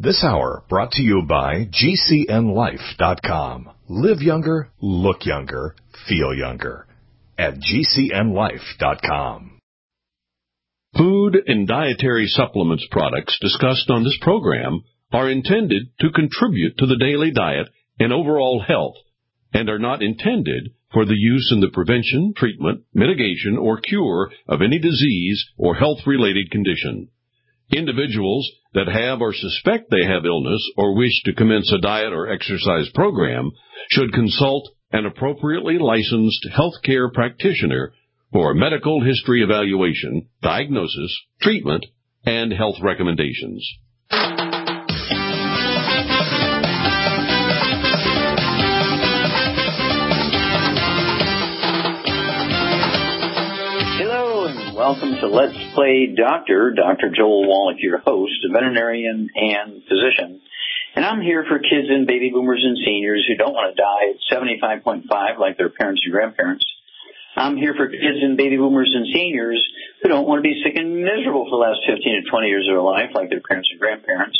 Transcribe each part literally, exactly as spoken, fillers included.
This hour brought to you by G C N life dot com. Live younger, look younger, feel younger at G C N life dot com. Food and dietary supplements products discussed on this program are intended to contribute to the daily diet and overall health and are not intended for the use in the prevention, treatment, mitigation, or cure of any disease or health-related condition. Individuals that have or suspect they have illness or wish to commence a diet or exercise program should consult an appropriately licensed healthcare practitioner for a medical history evaluation, diagnosis, treatment, and health recommendations. Welcome to Let's Play Doctor. Doctor Joel Wallach, your host, a veterinarian and physician. And I'm here for kids and baby boomers and seniors who don't want to die at seventy-five point five like their parents and grandparents. I'm here for kids and baby boomers and seniors who don't want to be sick and miserable for the last fifteen to twenty years of their life like their parents and grandparents.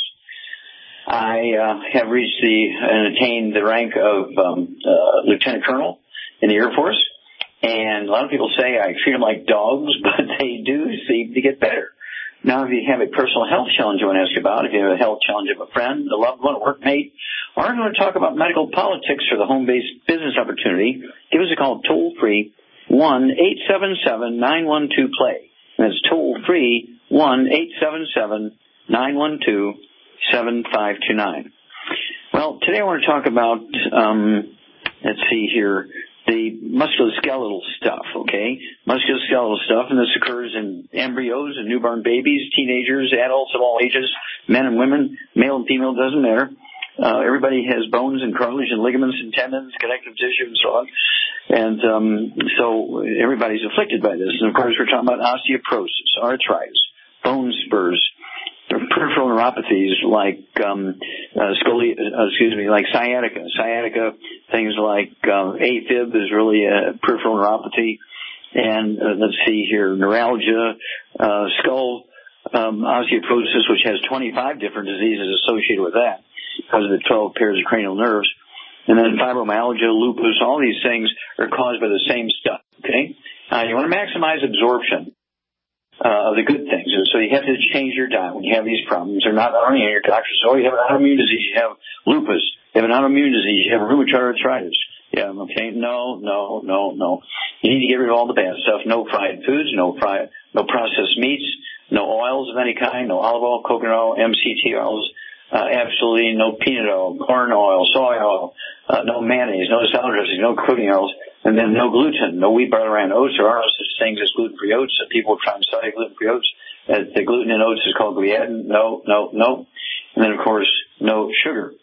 I uh, have reached the and attained the rank of um, uh, Lieutenant Colonel in the Air Force. And a lot of people say I treat them like dogs, but they do seem to get better. Now, if you have a personal health challenge you want to ask about, if you have a health challenge of a friend, a loved one, a workmate, or if you want to talk about medical politics or the home-based business opportunity, give us a call toll-free, one eight seven seven, nine one two, play. That's toll-free, one eight seven seven, nine one two, seven five two nine. Well, today I want to talk about, um, let's see here, the musculoskeletal stuff, okay? Musculoskeletal stuff, and this occurs in embryos and newborn babies, teenagers, adults of all ages, men and women, male and female, doesn't matter. Uh, everybody has bones and cartilage and ligaments and tendons, connective tissue, and so on. And um, so everybody's afflicted by this. And, of course, we're talking about osteoporosis, arthritis, bone spurs, peripheral neuropathies like um, uh, scoli- uh, excuse me, like sciatica. Sciatica, things like uh, AFib is really a peripheral neuropathy, and uh, let's see here, neuralgia, uh, skull um, osteoporosis, which has twenty-five different diseases associated with that because of the twelve pairs of cranial nerves, and then fibromyalgia, lupus. All these things are caused by the same stuff. Okay, uh, you want to maximize absorption Uh, of the good things. And so you have to change your diet when you have these problems. They're not only your doctor says, oh, you have an autoimmune disease, you have lupus, you have an autoimmune disease, you have rheumatoid arthritis. Yeah, okay, no, no, no, no. You need to get rid of all the bad stuff. No fried foods, no fried, no processed meats, no oils of any kind, no olive oil, coconut oil, M C T oils, uh, absolutely no peanut oil, corn oil, soy oil, uh, no mayonnaise, no salad dressing, no cooking oils. And then no gluten, no wheat, barley, rye, and oats. There are no such things as gluten-free oats. So people try and study gluten-free oats. Uh, the gluten in oats is called gliadin. No, no, no. And then, of course, no sugar.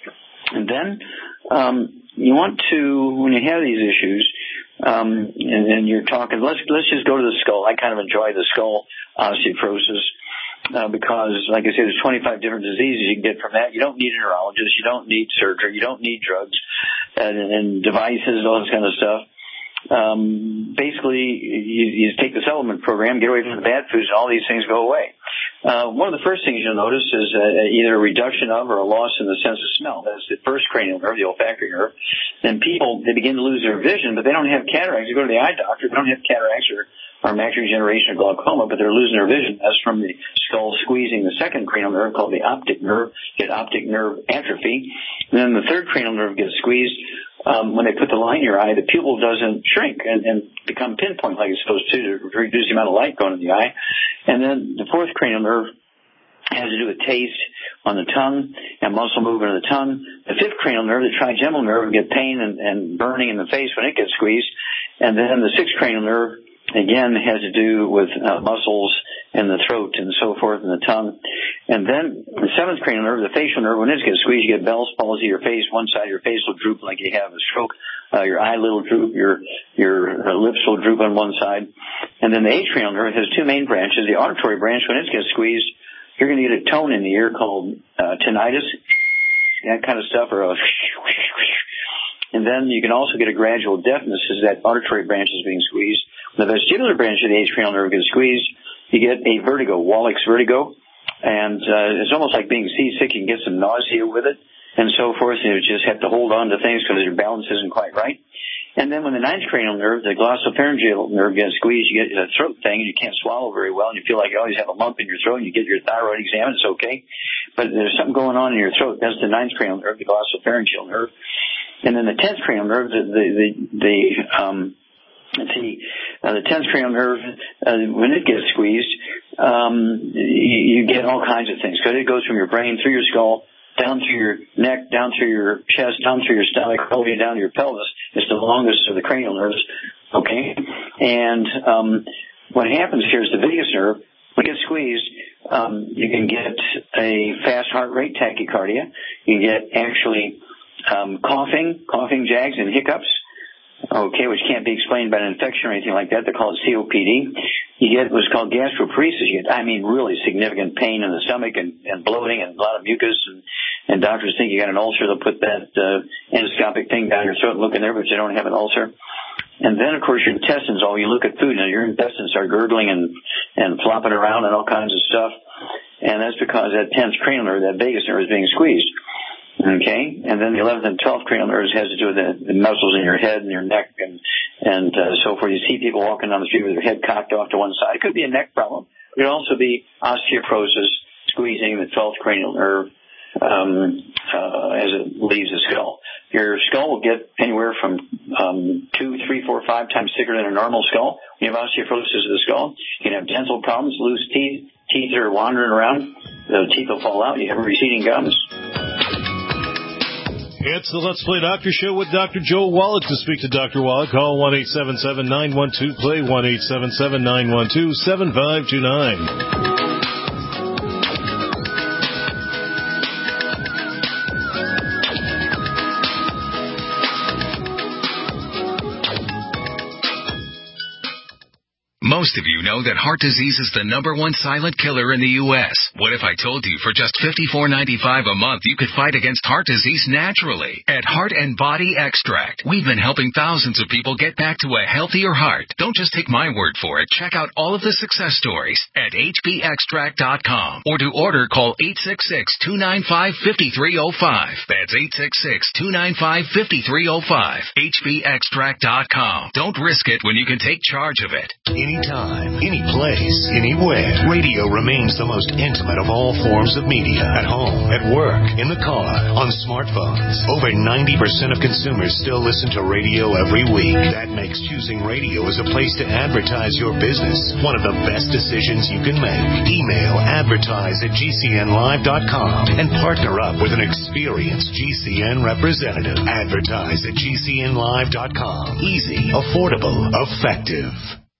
And then um, you want to, when you have these issues, um, and, and you're talking, let's let's just go to the skull. I kind of enjoy the skull osteoporosis. Uh, because, like I said, there's twenty-five different diseases you can get from that. You don't need a neurologist. You don't need surgery. You don't need drugs and, and devices, all this kind of stuff. Um, basically, you, you take the supplement program, get away from the bad foods, and all these things go away. Uh, one of the first things you'll notice is uh, either a reduction of or a loss in the sense of smell. That's the first cranial nerve, the olfactory nerve. And people, they begin to lose their vision, but they don't have cataracts. You go to the eye doctor, they don't have cataracts or or macular degeneration or glaucoma, but they're losing their vision. That's from the skull squeezing the second cranial nerve called the optic nerve, get optic nerve atrophy. And then the third cranial nerve gets squeezed. Um, when they put the light in your eye, the pupil doesn't shrink and, and become pinpoint like it's supposed to to reduce the amount of light going in the eye. And then the fourth cranial nerve has to do with taste on the tongue and muscle movement of the tongue. The fifth cranial nerve, the trigeminal nerve, get pain and, and burning in the face when it gets squeezed. And then the sixth cranial nerve, again, has to do with uh, muscles in the throat and so forth, and the tongue. And then the seventh cranial nerve, the facial nerve, when it gets squeezed, you get Bell's palsy. Your face, one side of your face will droop like you have a stroke. Uh, your eyelid will droop. Your your uh, lips will droop on one side. And then the eighth cranial nerve has two main branches. The auditory branch, when it gets squeezed, you're going to get a tone in the ear called uh, tinnitus, that kind of stuff, or a and then you can also get a gradual deafness as that auditory branch is being squeezed. When the vestibular branch of the eighth cranial nerve gets squeezed, you get a vertigo, Wallach's vertigo. and uh, it's almost like being seasick. You can get some nausea with it and so forth, and you just have to hold on to things because your balance isn't quite right. And then when the ninth cranial nerve, the glossopharyngeal nerve, gets squeezed, you get a throat thing, and you can't swallow very well, and you feel like you always have a lump in your throat, and you get your thyroid examined, it's okay. But there's something going on in your throat. That's the ninth cranial nerve, the glossopharyngeal nerve. And then the tenth cranial nerve, the, the, the, the um, let's see, uh, the tenth cranial nerve, uh, when it gets squeezed, um, you, you get all kinds of things, because it goes from your brain through your skull, down through your neck, down through your chest, down through your stomach, all the way down to your pelvis. It's the longest of the cranial nerves, okay? And um, what happens here is the vagus nerve, when it gets squeezed, um, you can get a fast heart rate, tachycardia. You can get actually um, coughing, coughing jags and hiccups, okay, which can't be explained by an infection or anything like that. They call it C O P D. You get what's called gastroparesis. You get, I mean, really significant pain in the stomach and, and bloating and a lot of mucus. And, and doctors think you got an ulcer. They'll put that uh, endoscopic thing down your throat and look in there, but you don't have an ulcer. And then, of course, your intestines, all you look at food, and your intestines are gurgling and, and flopping around and all kinds of stuff. And that's because that tenth cranial nerve, that vagus nerve, is being squeezed. Okay, and then the eleventh and twelfth cranial nerves has to do with the, the muscles in your head and your neck and and uh, so forth. You see people walking down the street with their head cocked off to one side. It could be a neck problem. It could also be osteoporosis, squeezing the twelfth cranial nerve um, uh, as it leaves the skull. Your skull will get anywhere from um, two, three, four, five times thicker than a normal skull. When you have osteoporosis of the skull, you can have dental problems, loose teeth, teeth are wandering around, the teeth will fall out, you have receding gums. It's the Let's Play Doctor Show with Doctor Joel Wallach. To speak to Doctor Wallach, call one eight seven seven, nine one two, play, one eight seven seven, nine one two, seven five two nine. Most of you know that heart disease is the number one silent killer in the U S What if I told you for just fifty-four ninety-five a month you could fight against heart disease naturally? At Heart and Body Extract, we've been helping thousands of people get back to a healthier heart. Don't just take my word for it. Check out all of the success stories at H B extract dot com, or to order, call eight six six, two nine five, five three zero five. That's eight six six, two nine five, five three zero five. H B extract dot com. Don't risk it when you can take charge of it. Anytime, any place, anywhere. Radio remains the most intimate of all forms of media. At home, at work, in the car, on smartphones. Over ninety percent of consumers still listen to radio every week. That makes choosing radio as a place to advertise your business one of the best decisions you can make. Email advertise at G C N live dot com and partner up with an experienced G C N representative. Advertise at G C N live dot com. Easy, affordable, effective.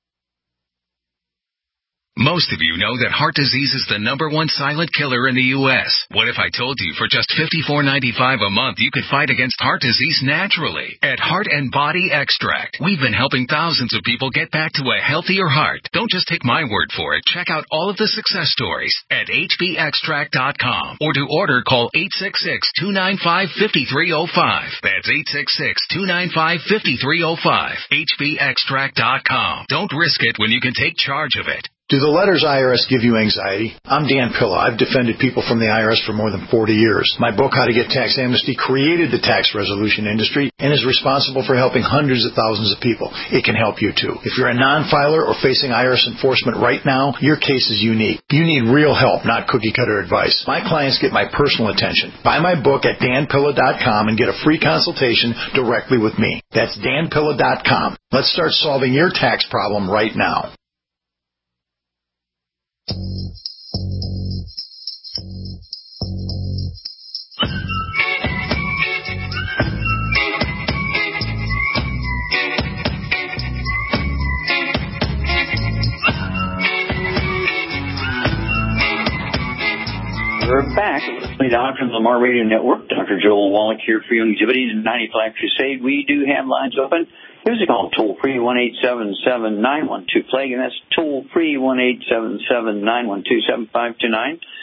Most of you know that heart disease is the number one silent killer in the U S What if I told you for just fifty-four ninety-five a month you could fight against heart disease naturally? At Heart and Body Extract, we've been helping thousands of people get back to a healthier heart. Don't just take my word for it. Check out all of the success stories at H B extract dot com, or to order, call eight six six, two nine five, five three zero five. That's eight six six, two nine five, five three zero five. H B extract dot com. Don't risk it when you can take charge of it. Do the letters I R S give you anxiety? I'm Dan Pilla. I've defended people from the I R S for more than forty years. My book, How to Get Tax Amnesty, created the tax resolution industry and is responsible for helping hundreds of thousands of people. It can help you, too. If you're a non-filer or facing I R S enforcement right now, your case is unique. You need real help, not cookie-cutter advice. My clients get my personal attention. Buy my book at dan pilla dot com and get a free consultation directly with me. That's dan pilla dot com. Let's start solving your tax problem right now. We're back. Let's play Doctor on the Lamar Radio Network. Doctor Joel Wallach here for you on Activities and ninety-five Crusade. We do have lines open. Give us a call, toll free, one eight seven seven, nine one two, plague, and that's toll free, one eight seven seven, nine one two, seven five two nine.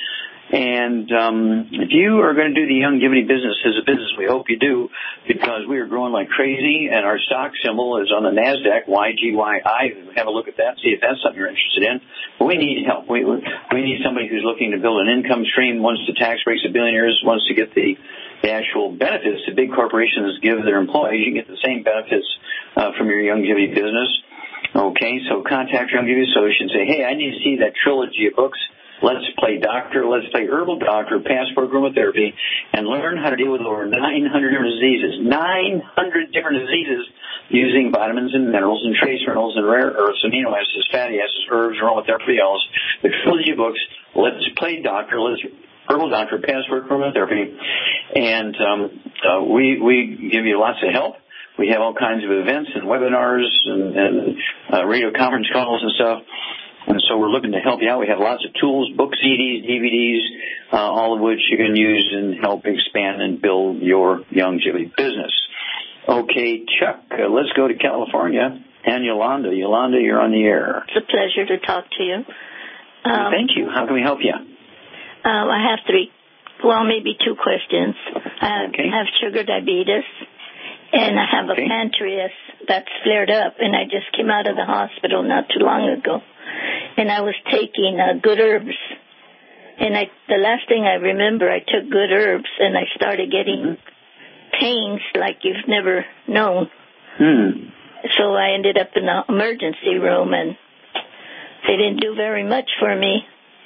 And um, if you are going to do the Youngevity business as a business, we hope you do, because we are growing like crazy, and our stock symbol is on the NASDAQ, Y G Y I. Have a look at that, see if that's something you're interested in. But we need help. We, we need somebody who's looking to build an income stream, wants the tax breaks of billionaires, wants to get the, the actual benefits that big corporations give their employees. You get the same benefits uh, from your Youngevity business. Okay, so contact your Youngevity associate and say, hey, I need to see that trilogy of books, Let's Play Doctor, Let's Play Herbal Doctor, Passport Aromatherapy, and learn how to deal with over nine hundred different diseases. nine hundred different diseases using vitamins and minerals and trace minerals and rare earths, amino acids, fatty acids, herbs, aromatherapy oils. The trilogy of books, Let's Play Doctor, Let's Herbal Doctor, Passport Aromatherapy, and um, uh, we we give you lots of help. We have all kinds of events and webinars and, and uh, radio conference calls and stuff. And so we're looking to help you out. We have lots of tools, books, C Ds, D V Ds, uh, all of which you can use and help expand and build your Youngevity business. Okay, Chuck, uh, let's go to California. And Yolanda. Yolanda, you're on the air. It's a pleasure to talk to you. Um, Thank you. How can we help you? Um, I have three, well, maybe two questions. I have, okay. have sugar diabetes, and I have okay. a pancreas that's flared up, and I just came out of the hospital not too long ago. And I was taking uh, good herbs. And I, the last thing I remember, I took good herbs, and I started getting mm-hmm. pains like you've never known. Hmm. So I ended up in the emergency room, and they didn't do very much for me.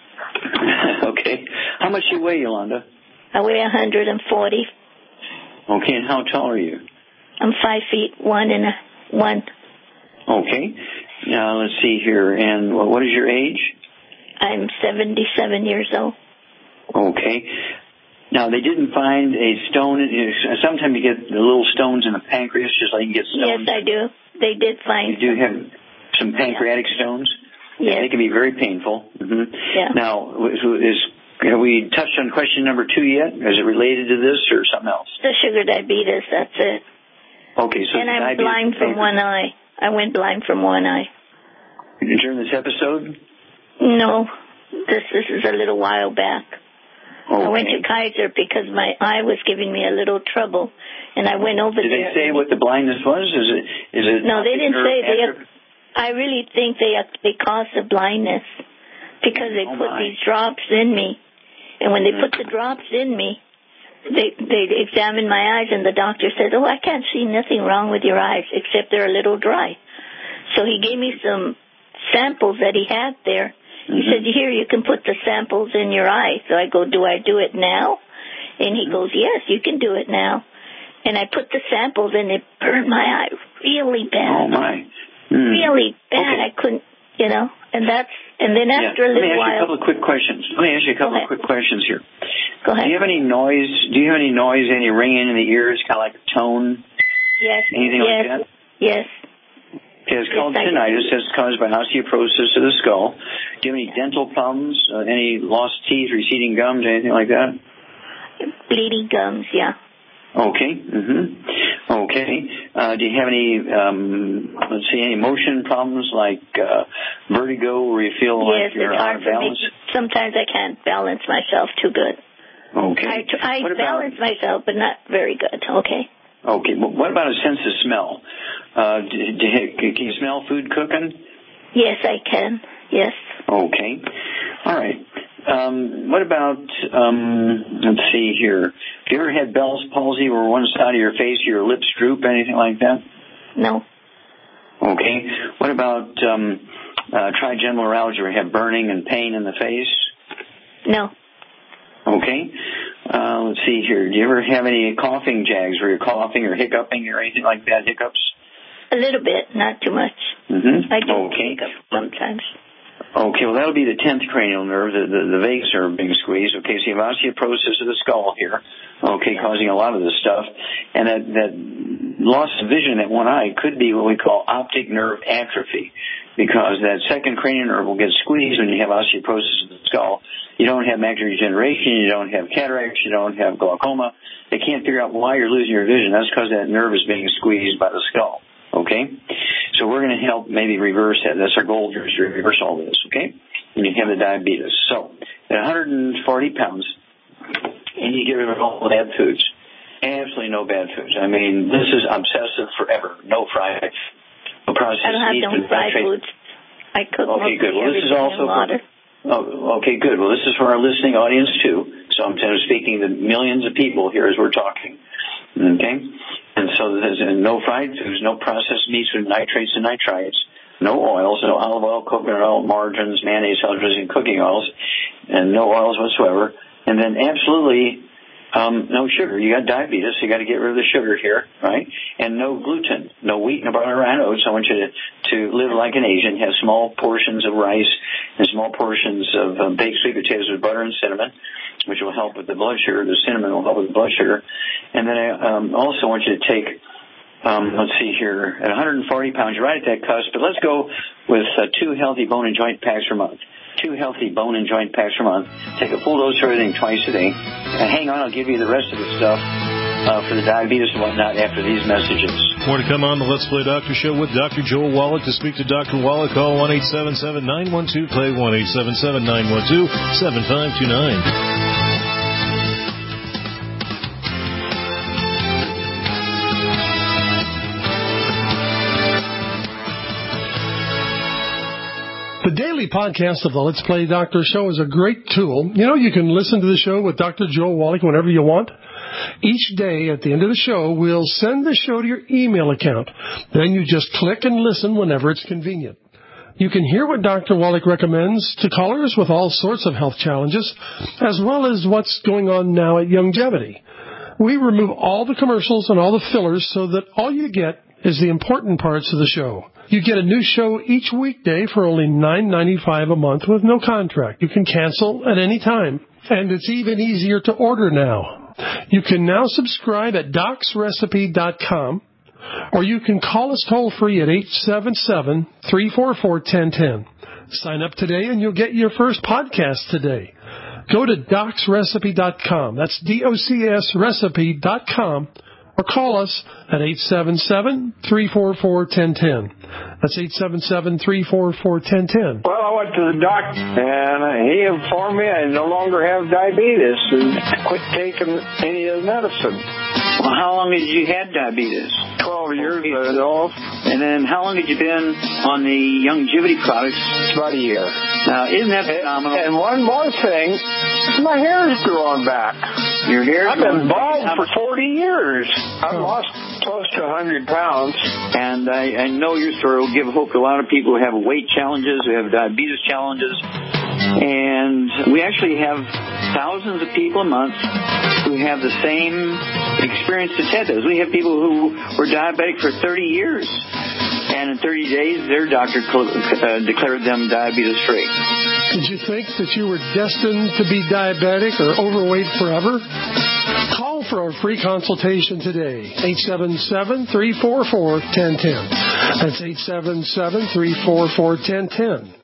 Okay. How much you weigh, Yolanda? I weigh one hundred forty. Okay, and how tall are you? I'm five feet one and a one. Okay. Now, let's see here. And what is your age? I'm seventy-seven years old. Okay. Now, they didn't find a stone. Sometimes you get the little stones in the pancreas, just like you get stones. Yes, I do. They did find You do some. have some pancreatic yeah. stones? Yes. They can be very painful. Mm-hmm. Yeah. Now, is, have we touched on question number two yet? Is it related to this or something else? The sugar diabetes, that's it. Okay, so and I'm blind from one eye. I went blind from one eye. During this episode? No. This, this is a little while back. Okay. I went to Kaiser because my eye was giving me a little trouble, and I went over Did there. Did they say what the blindness was? Is it? Is it? No, they didn't say. They. I really think they they caused the blindness because they oh put my. these drops in me, and when they put the drops in me, they they examined my eyes, and the doctor said, "Oh, I can't see nothing wrong with your eyes except they're a little dry." So he gave me some samples that he had there. He mm-hmm. said, here, you can put the samples in your eye. So I go, do I do it now? And he mm-hmm. goes, yes, you can do it now. And I put the samples, and it burned my eye really bad. Oh, my. Mm. Really bad. Okay. I couldn't, you know, and that's, and then after yeah. a little while. Let me ask you a couple of quick questions. Let me ask you a couple of quick questions here. Go ahead. Do you have any noise? Do you have any noise, any ringing in the ears, kind of like a tone? Yes. Anything yes. like that? Yes. Okay, it's yes, called tinnitus. It's caused by osteoporosis of the skull. Do you have any dental problems? Uh, any lost teeth, receding gums, anything like that? Bleeding gums, yeah. Okay. Mm-hmm. Okay. Uh, do you have any, um, let's see, any motion problems like uh, vertigo, where you feel yes, like you're it's hard out of balance? For me. Sometimes I can't balance myself too good. Okay. I, I what balance about, myself, but not very good. Okay. Okay. Well, what about a sense of smell? Uh, do, do, can you smell food cooking? Yes, I can. Yes. Okay. All right. Um, what about, um, let's see here. Have you ever had Bell's palsy where one side of your face, your lips droop, anything like that? No. Okay. What about um, uh, trigeminal neuralgia where you have burning and pain in the face? No. Okay. Uh, let's see here. Do you ever have any coughing jags where you're coughing or hiccuping or anything like that, hiccups? A little bit, not too much. Mm-hmm. I do okay. hiccup sometimes. Okay, well, that'll be the tenth cranial nerve, the, the, the vagus nerve being squeezed. Okay, so you have osteoporosis of the skull here, okay, yeah. causing a lot of this stuff. And that, that loss of vision in that one eye could be what we call optic nerve atrophy, because that second cranial nerve will get squeezed when you have osteoporosis of the skull. You don't have macular degeneration, you don't have cataracts, you don't have glaucoma. They can't figure out why you're losing your vision. That's because that nerve is being squeezed by the skull. Okay? So we're going to help maybe reverse that. That's our goal here, is to reverse all this, okay? and you have the diabetes. So at one hundred forty pounds, and you get rid of all bad foods. Absolutely no bad foods. I mean, this is obsessive forever. No fried, no processed I don't have meats. no fried foods. I cook okay, good. Well, this is also for, oh, okay, good. Well, this is for our listening audience too. So I'm kind of speaking to millions of people here as we're talking. Okay, and so there's no fried foods, no processed meats with nitrates and nitrites, no oils, no olive oil, coconut oil, margarines, mayonnaise, and cooking oils, and no oils whatsoever. And then absolutely. Um, no sugar. You got diabetes, so you got to get rid of the sugar here, right? And no gluten, no wheat, no butter, and oats. I want you to, to live like an Asian, have small portions of rice and small portions of uh, baked sweet potatoes with butter and cinnamon, which will help with the blood sugar. The cinnamon will help with the blood sugar. And then I um, also want you to take, um, let's see here, at one hundred forty pounds, you're right at that cusp, but let's go with uh, two healthy bone and joint packs per month. Two healthy bone and joint packs per month. Take a full dose of everything twice a day. And hang on, I'll give you the rest of the stuff uh, for the diabetes and whatnot after these messages. More to come on the Let's Play Doctor Show with Doctor Joel Wallach. To speak to Doctor Wallach, call one eight seven seven, nine one two, play, one eight seven seven, nine one two, seven five two nine. The daily podcast of the Let's Play Doctor Show is a great tool. You know, you can listen to the show with Doctor Joel Wallach whenever you want. Each day at the end of the show, we'll send the show to your email account. Then you just click and listen whenever it's convenient. You can hear what Doctor Wallach recommends to callers with all sorts of health challenges, as well as what's going on now at Youngevity. We remove all the commercials and all the fillers so that all you get is the important parts of the show. You get a new show each weekday for only nine ninety-five a month with no contract. You can cancel at any time. And it's even easier to order now. You can now subscribe at docs recipe dot com, or you can call us toll-free at eight seven seven, three four four, one zero one zero. Sign up today and you'll get your first podcast today. Go to docs recipe dot com. That's D O C S recipe dot com. Or call us at eight seven seven, three four four, one zero one zero. That's eight seven seven, three four four, one zero one zero. Well, I went to the doctor, and he informed me I no longer have diabetes and quit taking any of the medicine. Well, how long had you had diabetes? Twelve years ago. And then how long had you been on the Youngevity products? About a year. Now, isn't that phenomenal? And one more thing, my hair is growing back. Your hair? I've been bald for forty years. I've oh. lost close to one hundred pounds. And I, I know your story will give hope to a lot of people who have weight challenges, who have diabetes challenges. And we actually have thousands of people a month who have the same experience that Ted does. We have people who were diabetic for thirty years. And in thirty days, their doctor uh, declared them diabetes-free. Did you think that you were destined to be diabetic or overweight forever? Call for our free consultation today. eight seven seven, three four four, one zero one zero. That's eight seven seven, three four four, one zero one zero.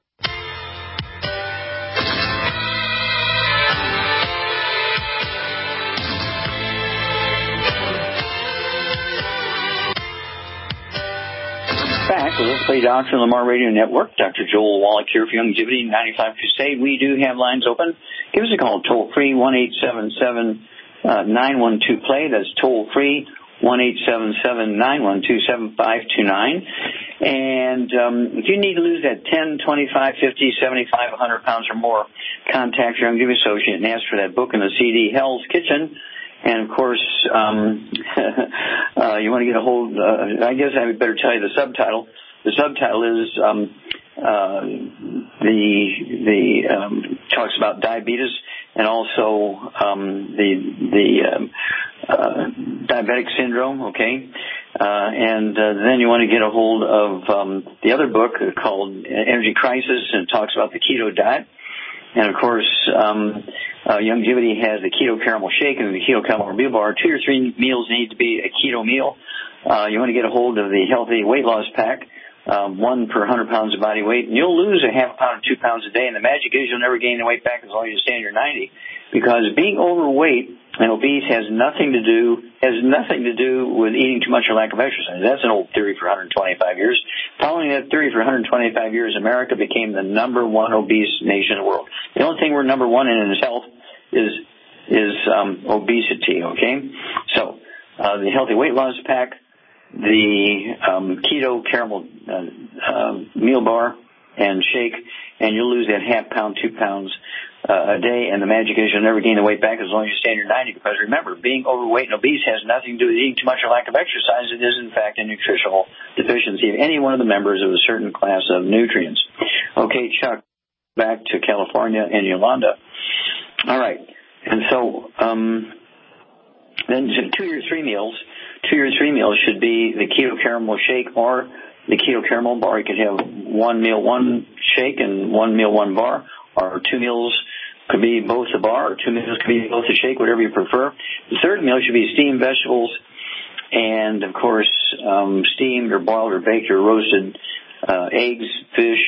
Back with Let's Play Doctor Lamar Radio Network. Doctor Joel Wallach here for Youngevity ninety-five Crusade. We do have lines open. Give us a call toll free one eight seven seven, nine one two, play. That's toll free one eight seven seven, nine one two, seven five two nine. And um, if you need to lose that ten, twenty-five, fifty, seventy-five, one hundred pounds or more, contact your Youngevity associate and ask for that book in the C D, Hell's Kitchen. And, of course, um, uh, you want to get a hold, uh, I guess I better tell you the subtitle. The subtitle is um, uh, the, the um, talks about diabetes and also um, the, the um, uh, diabetic syndrome, okay? Uh, and uh, then you want to get a hold of um, the other book called Energy Crisis, and it talks about the keto diet. And, of course, um, uh, Youngevity has the Keto Caramel Shake and the Keto Caramel Meal Bar. Two or three meals need to be a keto meal. Uh, you want to get a hold of the Healthy Weight Loss Pack, um, one per one hundred pounds of body weight. And you'll lose a half a pound to two pounds a day. And the magic is you'll never gain the weight back as long as you stay under ninety. Because being overweight and obese has nothing to do has nothing to do with eating too much or lack of exercise. That's an old theory for one hundred twenty-five years. Following that theory for one hundred twenty-five years, America became the number one obese nation in the world. The only thing we're number one in is health is is um, obesity. Okay, so uh, the Healthy Weight Loss Pack, the um, keto caramel uh, uh, meal bar and shake, and you'll lose that half pound, two pounds uh, a day. And the magic is you'll never gain the weight back as long as you stay under ninety. Because remember, being overweight and obese has nothing to do with eating too much or lack of exercise. It is, in fact, a nutritional deficiency of any one of the members of a certain class of nutrients. Okay, Chuck, back to California and Yolanda. All right. And so um, then two or three meals, two or three meals should be the keto caramel shake or the keto caramel bar. You could have one meal, one shake, and one meal, one bar, or two meals could be both a bar, or two meals could be both a shake, whatever you prefer. The third meal should be steamed vegetables and, of course, um, steamed or boiled or baked or roasted uh, eggs, fish,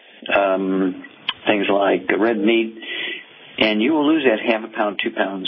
um, things like red meat, and you will lose that half a pound, two pounds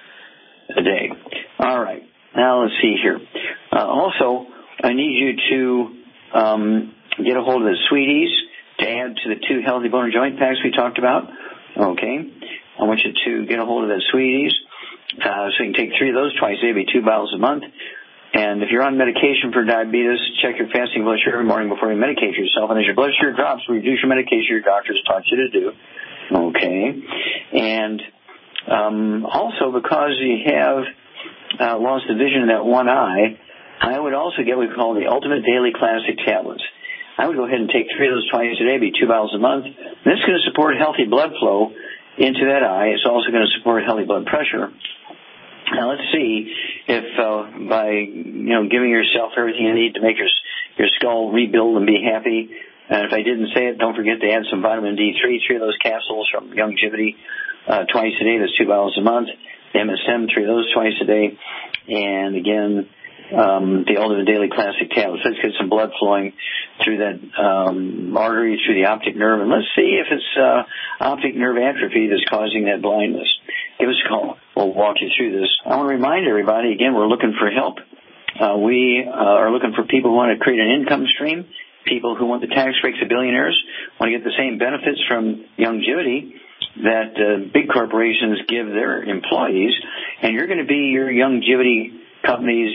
a day. All right. Now let's see here. Uh, also, I need you to um, get a hold of the Sweeties to add to the two healthy bone and joint packs we talked about. Okay. I want you to get a hold of that Sweeties. Uh, so you can take three of those twice a day, be two bottles a month. And if you're on medication for diabetes, check your fasting blood sugar every morning before you medicate yourself. And as your blood sugar drops, reduce your medication your doctor has taught you to do. Okay. And um, also, because you have uh, lost the vision in that one eye, I would also get what we call the Ultimate Daily Classic Tablets. I would go ahead and take three of those twice a day, be two bottles a month. And this is going to support healthy blood flow into that eye. It's also going to support healthy blood pressure. Now let's see if uh, by you know giving yourself everything you need to make your your skull rebuild and be happy. And if I didn't say it, don't forget to add some vitamin D three, three of those capsules from Youngevity uh, twice a day. That's two bottles a month. M S M, three of those twice a day. And again, um, the Ultimate Daily Classic tablets. Let's get some blood flowing through that um, artery, through the optic nerve, and let's see if it's uh, optic nerve atrophy that's causing that blindness. Give us a call. We'll walk you through this. I want to remind everybody, again, we're looking for help. Uh, we uh, are looking for people who want to create an income stream, people who want the tax breaks of billionaires, want to get the same benefits from Youngevity that uh, big corporations give their employees, and you're going to be your Youngevity company's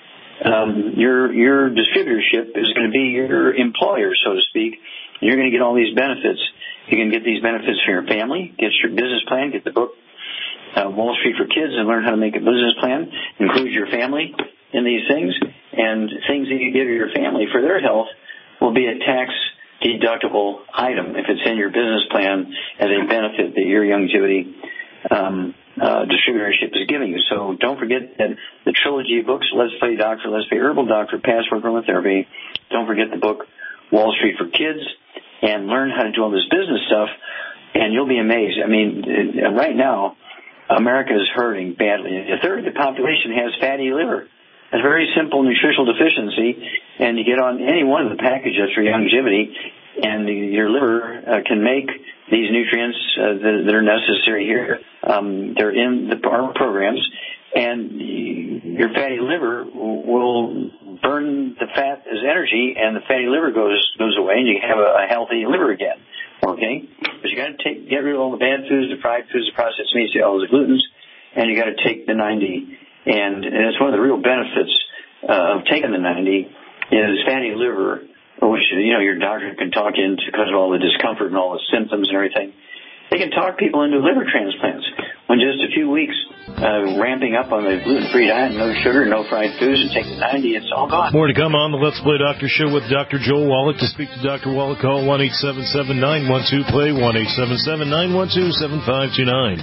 Um, your your distributorship is going to be your employer, so to speak. You're going to get all these benefits. You can get these benefits for your family, get your business plan, get the book uh, Wall Street for Kids, and learn how to make a business plan. Include your family in these things, and things that you give your family for their health will be a tax-deductible item if it's in your business plan as a benefit that your Youngevity um Uh, distributorship is giving you. So don't forget that the trilogy of books, Let's Play Doctor, Let's Play Herbal Doctor, Password Aromatherapy. Don't forget the book Wall Street for Kids, and learn how to do all this business stuff, and you'll be amazed. I mean, right now, America is hurting badly. A third of the population has fatty liver. It's a very simple nutritional deficiency, and you get on any one of the packages for Youngevity, and the, your liver uh, can make these nutrients uh, that, that are necessary here. Um, they're in the our programs, and your fatty liver will burn the fat as energy, and the fatty liver goes goes away, and you have a, a healthy liver again. Okay, but you got to take get rid of all the bad foods, the fried foods, the processed meats, all the glutens, and you got to take the ninety. And, and it's one of the real benefits uh, of taking the ninety is fatty liver, which, you know, your doctor can talk into because of all the discomfort and all the symptoms and everything. They can talk people into liver transplants. When just a few weeks uh, ramping up on the gluten-free diet, no sugar, no fried foods, and take the ninety, it's all gone. More to come on the Let's Play Doctor Show with Doctor Joel Wallach. To speak to Doctor Wallach, call one eight seven seven, nine one two, play, one eight seven seven, nine one two, seven five two nine.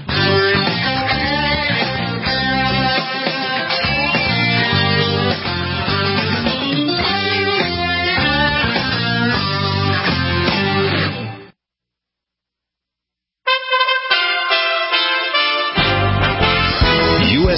U S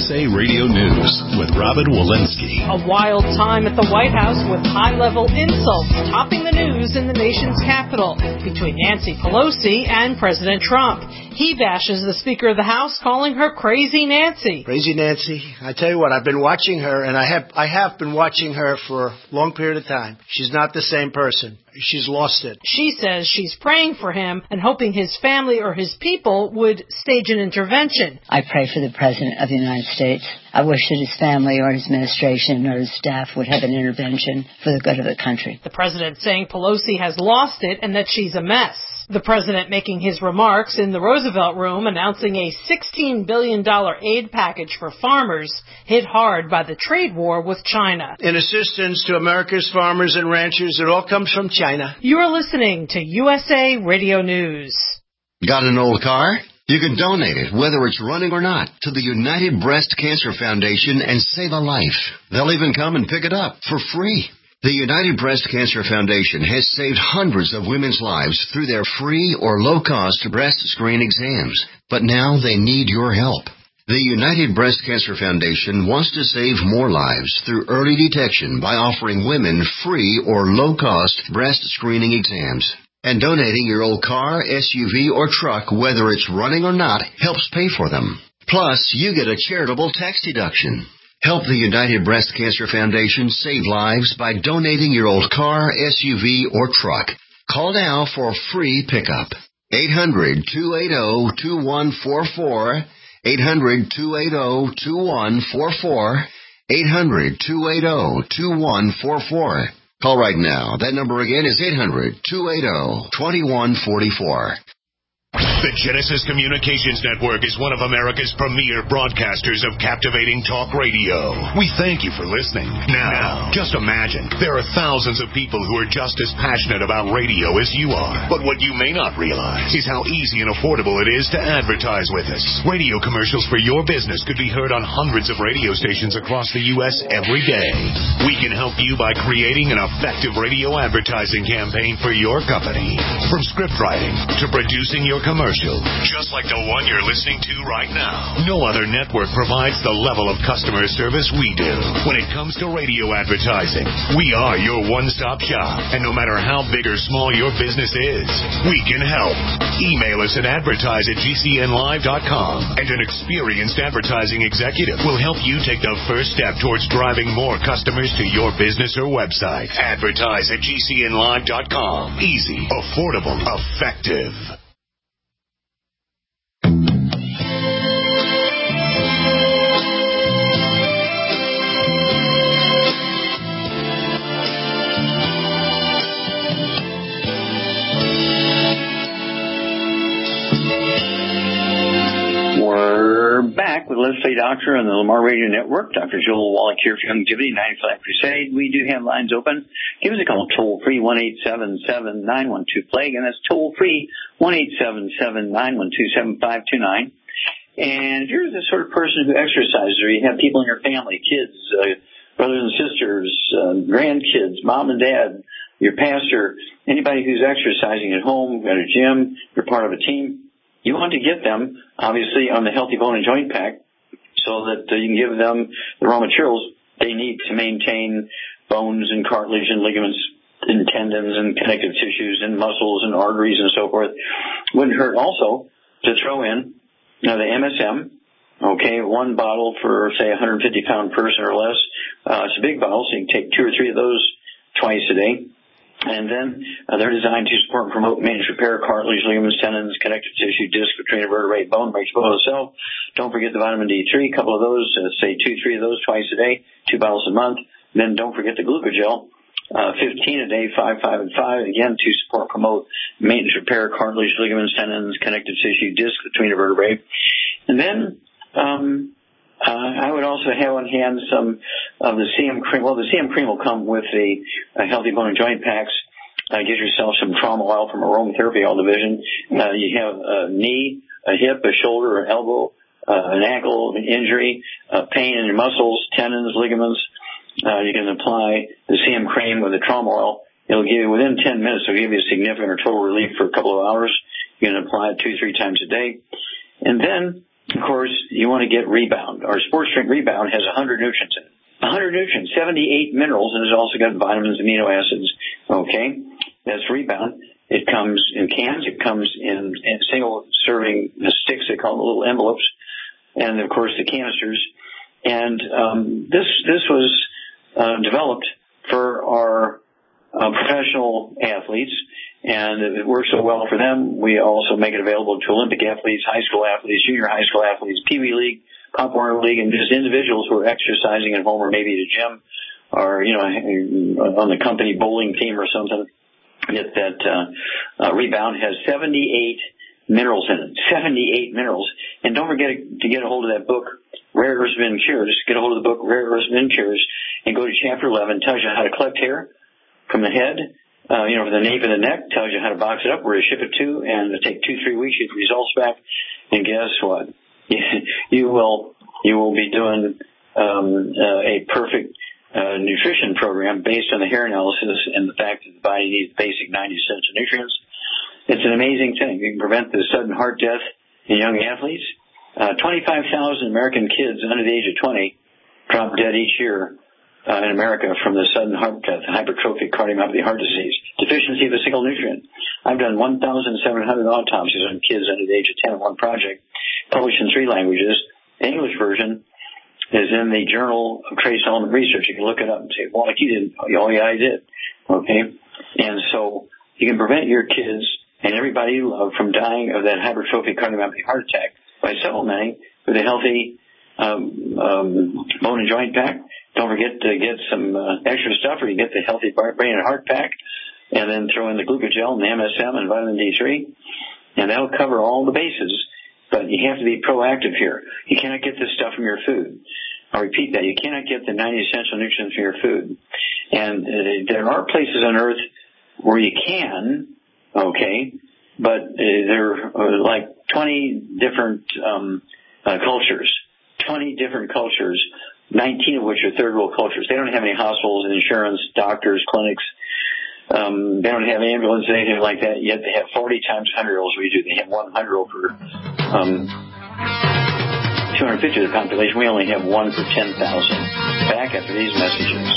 A Radio News with Robin Walensky. A wild time at the White House with high-level insults topping the news in the nation's capital between Nancy Pelosi and President Trump. He bashes the Speaker of the House, calling her Crazy Nancy. Crazy Nancy. I tell you what, I've been watching her, and I have I have been watching her for a long period of time. She's not the same person. She's lost it. She says she's praying for him and hoping his family or his people would stage an intervention. I pray for the President of the United States. I wish that his family or his administration or his staff would have an intervention for the good of the country. The President saying Pelosi has lost it and that she's a mess. The President making his remarks in the Roosevelt Room announcing a sixteen billion dollars aid package for farmers hit hard by the trade war with China. In assistance to America's farmers and ranchers, it all comes from China. You're listening to U S A Radio News. Got an old car? You can donate it, whether it's running or not, to the United Breast Cancer Foundation and save a life. They'll even come and pick it up for free. The United Breast Cancer Foundation has saved hundreds of women's lives through their free or low-cost breast screen exams, but now they need your help. The United Breast Cancer Foundation wants to save more lives through early detection by offering women free or low-cost breast screening exams. And donating your old car, S U V, or truck, whether it's running or not, helps pay for them. Plus, you get a charitable tax deduction. Help the United Breast Cancer Foundation save lives by donating your old car, S U V, or truck. Call now for a free pickup. eight hundred, two eighty, two one four four. eight hundred, two eighty, two one four four. eight hundred, two eighty, two one four four. Call right now. That number again is eight hundred, two eighty, two one four four. The Genesis Communications Network is one of America's premier broadcasters of captivating talk radio. We thank you for listening. Now, just imagine, there are thousands of people who are just as passionate about radio as you are. But what you may not realize is how easy and affordable it is to advertise with us. Radio commercials for your business could be heard on hundreds of radio stations across the U S every day. We can help you by creating an effective radio advertising campaign for your company. From script writing to producing your commercial, just like the one you're listening to right now. No other network provides the level of customer service we do. When it comes to radio advertising, we are your one-stop shop. And no matter how big or small your business is, we can help. Email us at advertise at g c n live dot com, and an experienced advertising executive will help you take the first step towards driving more customers to your business or website. Advertise at g c n live dot com. Easy, affordable, effective. We're back with Let's Play Doctor on the Lamar Radio Network. Doctor Joel Wallach here for Longevity ninety-five Crusade. We do have lines open. Give us a call toll free one eight seven seven, nine one two, plague, and that's toll free one eight seven seven, nine one two, seven five two nine. And if you're the sort of person who exercises, or you have people in your family, kids, uh, brothers and sisters, uh, grandkids, mom and dad, your pastor, anybody who's exercising at home, got a gym, you're part of a team, you want to get them, obviously, on the Healthy Bone and Joint Pack so that uh, you can give them the raw materials they need to maintain bones and cartilage and ligaments and tendons and connective tissues and muscles and arteries and so forth. Wouldn't hurt also to throw in you know, the M S M, okay, one bottle for, say, a one hundred fifty pound person or less. Uh, it's a big bottle, so you can take two or three of those twice a day. And then uh, they're designed to support and promote maintenance, repair, cartilage, ligaments, tendons, connective tissue, disc, between vertebrae, bone, breaks, bone itself. Don't forget the vitamin D three, a couple of those, uh, say two, three of those twice a day, two bottles a month. Then don't forget the glucogel, uh, fifteen a day, five, five, and five, again, to support, promote maintenance, repair, cartilage, ligaments, tendons, connective tissue, disc, between vertebrae. And then, um, Uh, I would also have on hand some of the C M cream. Well, the C M cream will come with the uh, Healthy Bone and Joint Packs. Uh, get yourself some trauma oil from Aromatherapy All Division. Uh, you have a knee, a hip, a shoulder, an elbow, uh, an ankle, an injury, uh, pain in your muscles, tendons, ligaments. Uh, you can apply the C M cream with the trauma oil. It'll give you, within ten minutes, it'll give you a significant or total relief for a couple of hours. You can apply it two, three times a day. And then, of course, you want to get Rebound. Our sports drink Rebound has one hundred nutrients in it. one hundred nutrients, seventy-eight minerals, and it's also got vitamins, amino acids. Okay, that's Rebound. It comes in cans. It comes in, in single-serving sticks. They call them little envelopes, and of course the canisters. And um, this this was uh, developed for our uh, professional athletes, and it works so well for them. We also make it available to Olympic athletes, high school athletes, junior high school athletes, Pee Wee League, Pop Warner League, and just individuals who are exercising at home or maybe at a gym or, you know, on the company bowling team or something. Get that uh, uh, Rebound has seventy-eight minerals in it, seventy-eight minerals. And don't forget to get a hold of that book, Rare Earths Been Cures. Get a hold of the book, Rare Earths Been Cures, and go to chapter eleven. Tells you how to collect hair from the head, uh, you know, from the nape and the neck. Tells you how to box it up, where to ship it to, and it'll take two, three weeks. You get the results back. And guess what? you will you will be doing um, uh, a perfect uh, nutrition program based on the hair analysis and the fact that the body needs basic ninety essential nutrients. It's an amazing thing. You can prevent the sudden heart death in young athletes. Uh, twenty-five thousand American kids under the age of twenty drop dead each year uh, in America from the sudden heart death, hypertrophic cardiomyopathy heart disease, deficiency of a single nutrient. I've done one thousand seven hundred autopsies on kids under the age of ten in one project, published in three languages. The English version is in the Journal of Trace Element Research. You can look it up and say, well, like you did. Oh, yeah, I did. Okay? And so you can prevent your kids and everybody you love from dying of that hypertrophic cardiomyopathy heart attack by supplementing with a healthy um, um, bone and joint pack. Don't forget to get some uh, extra stuff, or you get the healthy brain and heart pack, and then throw in the glucogel and the M S M and vitamin D three, and that'll cover all the bases. But you have to be proactive here. You cannot get this stuff from your food. I'll repeat that. You cannot get the ninety essential nutrients from your food. And uh, there are places on Earth where you can, okay, but uh, there are like twenty different um, uh, cultures, twenty different cultures, nineteen of which are third world cultures. They don't have any hospitals, insurance, doctors, clinics. Um, they don't have ambulances, anything like that, yet they have forty times hundred-year-olds we do. They have one hundred-year-old per um, two hundred fifty of the population. We only have one per ten thousand. Back after these messages.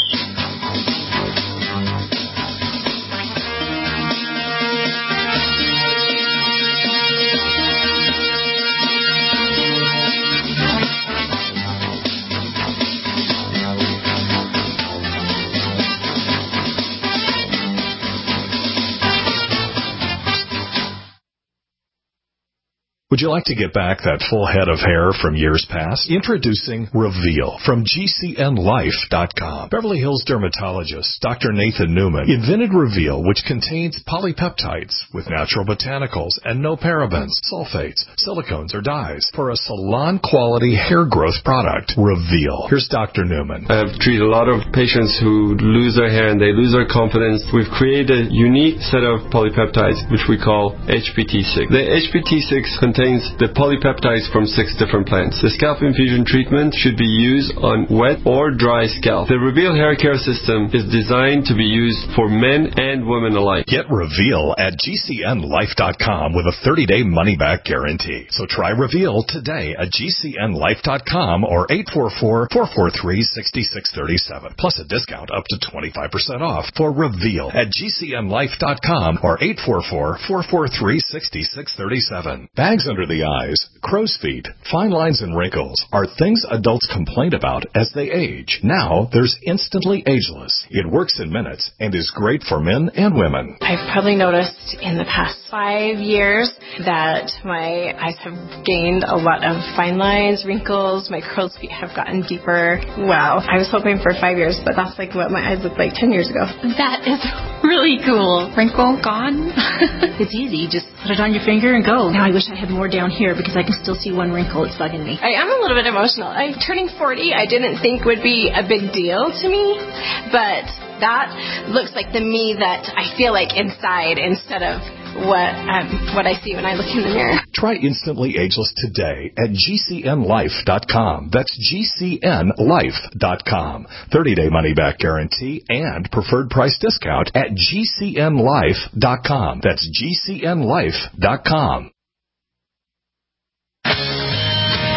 Would you like to get back that full head of hair from years past? Introducing Reveal from G C N Life dot com. Beverly Hills dermatologist Doctor Nathan Newman invented Reveal, which contains polypeptides with natural botanicals and no parabens, sulfates, silicones, or dyes for a salon-quality hair growth product. Reveal. Here's Doctor Newman. I've treated a lot of patients who lose their hair and they lose their confidence. We've created a unique set of polypeptides, which we call H P T six. The H P T six contains the polypeptides from six different plants. The scalp infusion treatment should be used on wet or dry scalp. The Reveal hair care system is designed to be used for men and women alike. Get Reveal at G C N Life dot com with a thirty-day money-back guarantee. So try Reveal today at G C N Life dot com or eight four four, four four three, six six three seven. Plus a discount up to twenty-five percent off for Reveal at G C N Life dot com or eight four four, four four three, six six three seven. Bags under the eyes, crow's feet, fine lines and wrinkles are things adults complain about as they age. Now there's Instantly Ageless. It works in minutes and is great for men and women. I've probably noticed in the past five years that my eyes have gained a lot of fine lines, wrinkles, my crow's feet have gotten deeper. Wow. I was hoping for five years, but that's like what my eyes looked like ten years ago. That is really cool. Wrinkle gone. It's easy. Just put it on your finger and go. Now I wish I had more down here because I can still see one wrinkle. It's bugging me. I am a little bit emotional. I'm turning forty. I didn't think would be a big deal to me, but that looks like the me that I feel like inside instead of what um, what I see when I look in the mirror. Try Instantly Ageless today at G C N Life dot com. That's G C N Life dot com. thirty-day money-back guarantee and preferred price discount at G C N Life dot com. That's G C N Life dot com.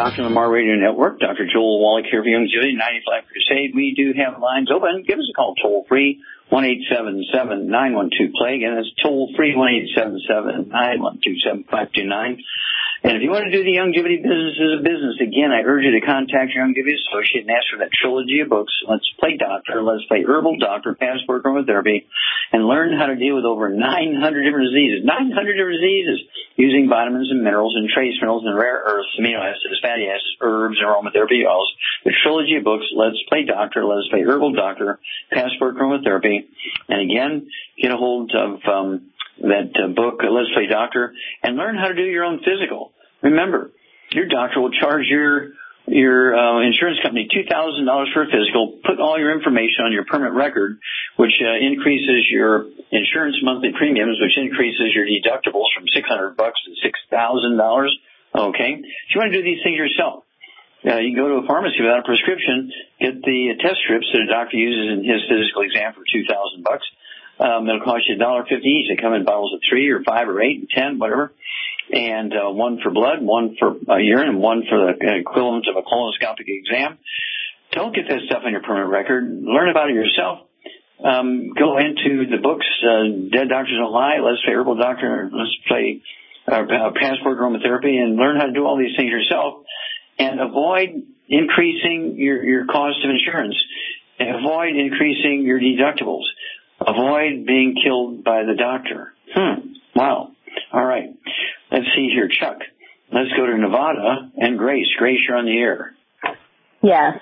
Doctor Lamar Radio Network. Doctor Joel Wallach here for Youngevity ninety-five Crusade. We do have lines open. Give us a call toll free, one eight seven seven, nine one two, play. Again, that's toll free, one eight seven seven, nine one two, seven five two nine. And if you want to do the Youngevity business as a business, again, I urge you to contact your Youngevity associate and ask for that trilogy of books, Let's Play Doctor, Let's Play Herbal Doctor, Passport Aromatherapy, and learn how to deal with over nine hundred different diseases, nine hundred different diseases, using vitamins and minerals and trace minerals and rare earths, amino acids, fatty acids, herbs, and aromatherapy oils. The trilogy of books, Let's Play Doctor, Let's Play Herbal Doctor, Passport Aromatherapy. And again, get a hold of um, that uh, book, Let's Play Doctor, and learn how to do your own physical. Remember, your doctor will charge your your uh, insurance company two thousand dollars for a physical, put all your information on your permanent record, which uh, increases your insurance monthly premiums, which increases your deductibles from six hundred bucks to six thousand dollars. Okay? If you want to do these things yourself, uh, you can go to a pharmacy without a prescription, get the test strips that a doctor uses in his physical exam for two thousand bucks. Um, it'll cost you a dollar fifty each. They come in bottles of three or five or eight and ten, whatever. And uh, one for blood, one for uh, urine, and one for the equivalent of a colonoscopic exam. Don't get that stuff on your permanent record. Learn about it yourself. Um, go into the books, uh, Dead Doctors Don't Lie, Let's Play Herbal Doctor, Let's Play uh, Passport Aromatherapy, and learn how to do all these things yourself. And avoid increasing your, your cost of insurance. And avoid increasing your deductibles. Avoid being killed by the doctor. Hmm. Wow. All right. Let's see here. Chuck, let's go to Nevada and Grace. Grace, you're on the air. Yes.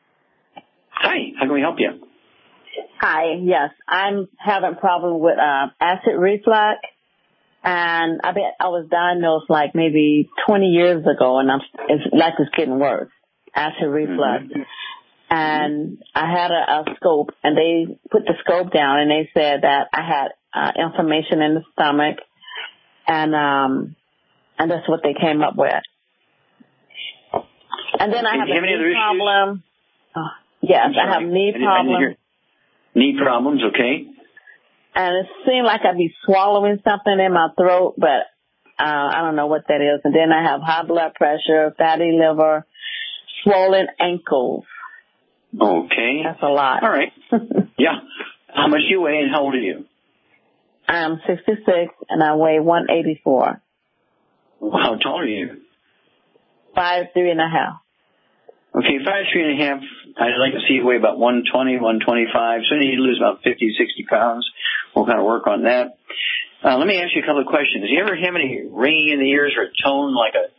Hi. How can we help you? Hi. Yes. I'm having a problem with uh, acid reflux. And I bet I was diagnosed like maybe twenty years ago, and I'm, it's like it's getting worse. Acid reflux. Mm-hmm. And I had a, a scope, and they put the scope down, and they said that I had uh, inflammation in the stomach. And um, and that's what they came up with. And then I have, have a knee problem. Oh, yes, I have knee problems. Knee problems, okay. And it seemed like I'd be swallowing something in my throat, but uh, I don't know what that is. And then I have high blood pressure, fatty liver, swollen ankles. Okay. That's a lot. All right. Yeah. How much do you weigh and how old are you? I'm sixty-six, and I weigh one eighty-four. How tall are you? Five, three and a half. Okay, five, three and a half. I'd like to see you weigh about one twenty, one twenty-five. So you need to lose about fifty, sixty pounds. We'll kind of work on that. Uh, let me ask you a couple of questions. Do you ever have any ringing in the ears or a tone like a...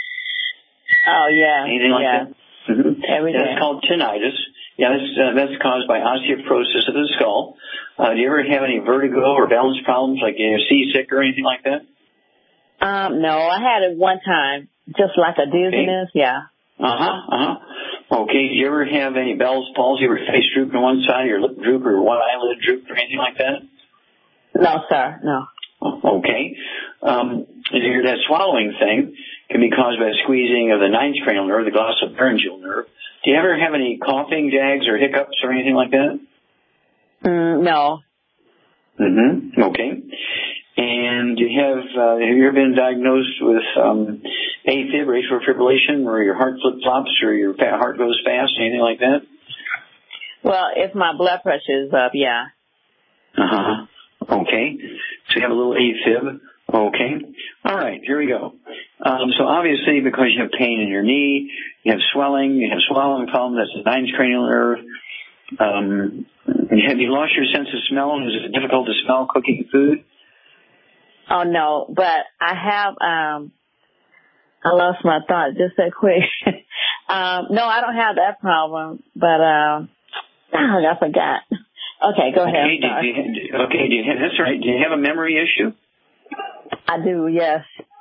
Oh, yeah. Anything like yeah. that? Mm-hmm. Every day. That's called tinnitus. Yeah, that's, uh, that's caused by osteoporosis of the skull. Uh, do you ever have any vertigo or balance problems, like you're seasick or anything like that? Um, no, I had it one time, just like a dizziness, okay. Yeah. Uh-huh, uh-huh. Okay, do you ever have any Bell's palsy or face droop on one side, or lip droop, or one eyelid droop, or anything like that? No, sir, no. Okay. Um, that swallowing thing can be caused by squeezing of the ninth cranial nerve, the glossopharyngeal nerve. Do you ever have any coughing, jags, or hiccups, or anything like that? Mm, no. Mm-hmm. Okay. And do you have, uh, have you ever been diagnosed with um, AFib, or atrial fibrillation, where your heart flip-flops or your heart goes fast, anything like that? Well, if my blood pressure is up, yeah. Uh-huh. Okay. So you have a little AFib. Okay. All right. Here we go. Um, so obviously, because you have pain in your knee, you have swelling, you have swallowing problem, that's the ninth cranial nerve. Um, have you lost your sense of smell? Is it difficult to smell cooking food? Oh, no, but I have, um, I lost my thought just that quick. um, no, I don't have that problem, but, um, oh, I forgot. Okay, go ahead. Okay, do, do you, okay, do you have, that's right. Do you have a memory issue? I do, yes.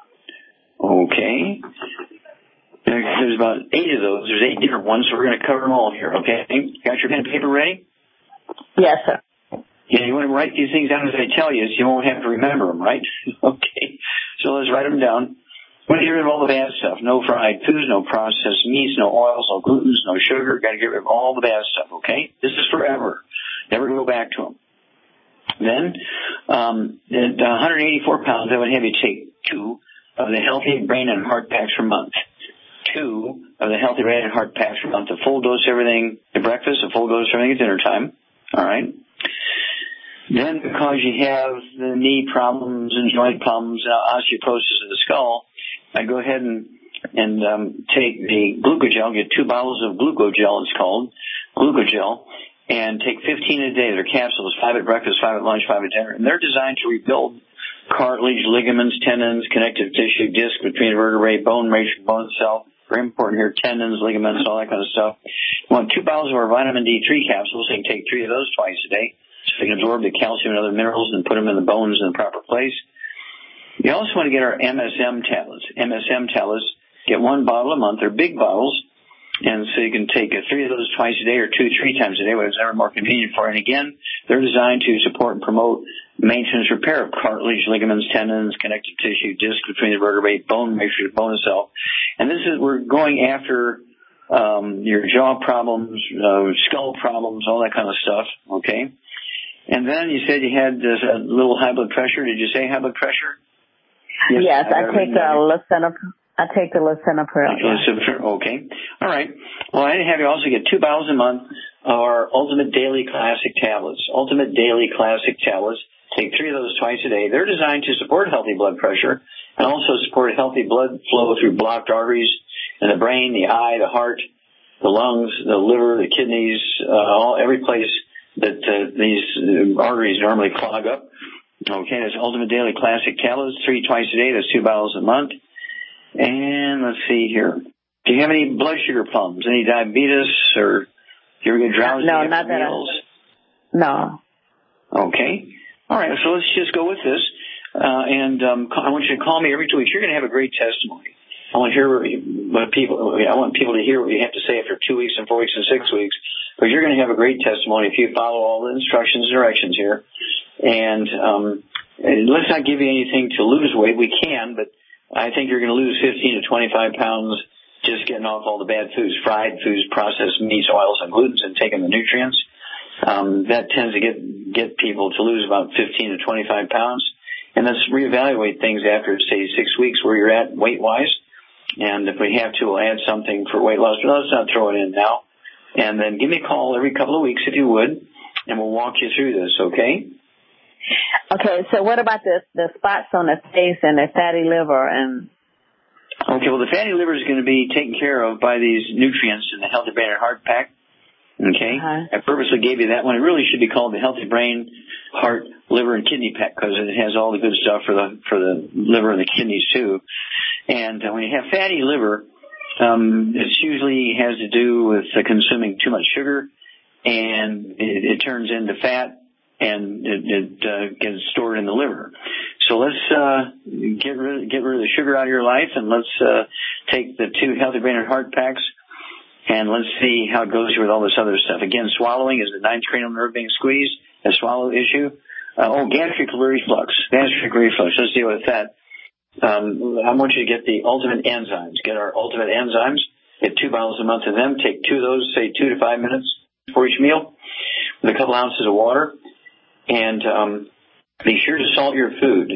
Okay. There's about eight of those. There's eight different ones, so we're going to cover them all here, okay? Got your pen and paper ready? Yes, sir. Yeah, you want to write these things down as I tell you, so you won't have to remember them, right? Okay. So let's write them down. Want to get rid of all the bad stuff. No fried foods, no processed meats, no oils, no glutens, no sugar. Got to get rid of all the bad stuff, okay? This is forever. Never go back to them. Then, um, at one hundred eighty-four pounds, I would have you take two of the Healthy Brain and Heart Packs per month. two of the Healthy Brain and Heart Packs per month, a full dose of everything at breakfast, a full dose of everything at dinner time. All right. Then, because you have the knee problems and joint problems, uh, osteoporosis of the skull, I go ahead and and um, take the glucogel, get two bottles of glucogel, it's called, glucogel, and take fifteen a day. They're capsules, five at breakfast, five at lunch, five at dinner. And they're designed to rebuild cartilage, ligaments, tendons, connective tissue, disc between vertebrae, bone matrix, bone cell. Very important here, tendons, ligaments, all that kind of stuff. You want two bottles of our vitamin D three capsules, so you can take three of those twice a day, so you can absorb the calcium and other minerals and put them in the bones in the proper place. You also want to get our M S M tablets. M S M tablets, get one bottle a month. They're big bottles, and so you can take uh, three of those twice a day or two, three times a day, whatever more convenient for you. And again, they're designed to support and promote maintenance repair of cartilage, ligaments, tendons, connective tissue, disc between the vertebrae, bone matrix, bone cell. And this is, we're going after um, your jaw problems, uh, skull problems, all that kind of stuff, okay? And then you said you had this, a little high blood pressure. Did you say high blood pressure? Yes, yes I, I take uh, lisinopril. I take the lisinopril. Yeah. Okay. All right. Well, I have you also get two bottles a month of our Ultimate Daily Classic tablets. Ultimate Daily Classic tablets. Take three of those twice a day. They're designed to support healthy blood pressure and also support healthy blood flow through blocked arteries in the brain, the eye, the heart, the lungs, the liver, the kidneys, uh, all every place that uh, these arteries normally clog up. Okay, that's Ultimate Daily Classic tablets, three twice a day. That's two bottles a month. And let's see here. Do you have any blood sugar problems? Any diabetes, or do you ever get drowsy no, after not that meals? I, no. Okay. All right, so let's just go with this. Uh, and um, I want you to call me every two weeks. You're going to have a great testimony. I want to hear what people. I want people to hear what you have to say after two weeks and four weeks and six weeks. But you're going to have a great testimony if you follow all the instructions and directions here. And um, let's not give you anything to lose weight. We can, but I think you're going to lose fifteen to twenty-five pounds just getting off all the bad foods, fried foods, processed meats, oils, and glutens, and taking the nutrients. Um, that tends to get get people to lose about fifteen to twenty-five pounds. And let's reevaluate things after, say, six weeks where you're at weight-wise. And if we have to, we'll add something for weight loss. But let's not throw it in now. And then give me a call every couple of weeks if you would, and we'll walk you through this, okay? Okay, so what about the the spots on the face and the fatty liver? And Okay, well, the fatty liver is going to be taken care of by these nutrients in the Healthy Brain and Heart Pack. Okay? Uh-huh. I purposely gave you that one. It really should be called the Healthy Brain, Heart, Liver, and Kidney Pack because it has all the good stuff for the for the liver and the kidneys, too. And uh, when you have fatty liver, um, it usually has to do with uh, consuming too much sugar, and it, it turns into fat, and it, it uh, gets stored in the liver. So let's uh, get rid get rid of the sugar out of your life, and let's uh, take the two Healthy Brain and Heart Packs, and let's see how it goes with all this other stuff. Again, swallowing is the ninth cranial nerve being squeezed, a swallow issue. Uh, oh, gastric reflux, gastric reflux. Let's deal with that. Um, I want you to get the Ultimate Enzymes. Get our Ultimate Enzymes. Get two bottles a month of them. Take two of those, say two to five minutes for each meal, with a couple ounces of water. And um, be sure to salt your food.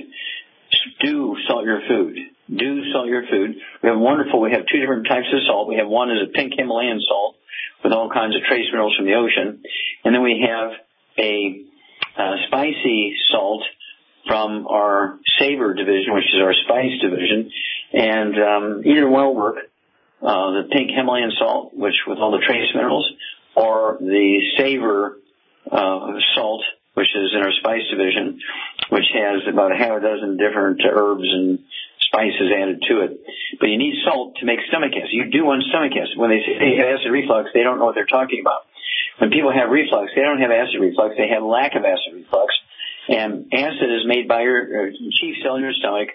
Do salt your food. Do salt your food. We have wonderful, we have two different types of salt. We have one is a pink Himalayan salt with all kinds of trace minerals from the ocean. And then we have a uh, spicy salt from our Savor division, which is our spice division. And um, either will work. Uh, the pink Himalayan salt, which with all the trace minerals, or the Savor uh, salt, which is in our spice division, which has about a half a dozen different herbs and spices added to it. But you need salt to make stomach acid. You do want stomach acid. When they say they have acid reflux, they don't know what they're talking about. When people have reflux, they don't have acid reflux. They have lack of acid reflux. And acid is made by your chief cell in your stomach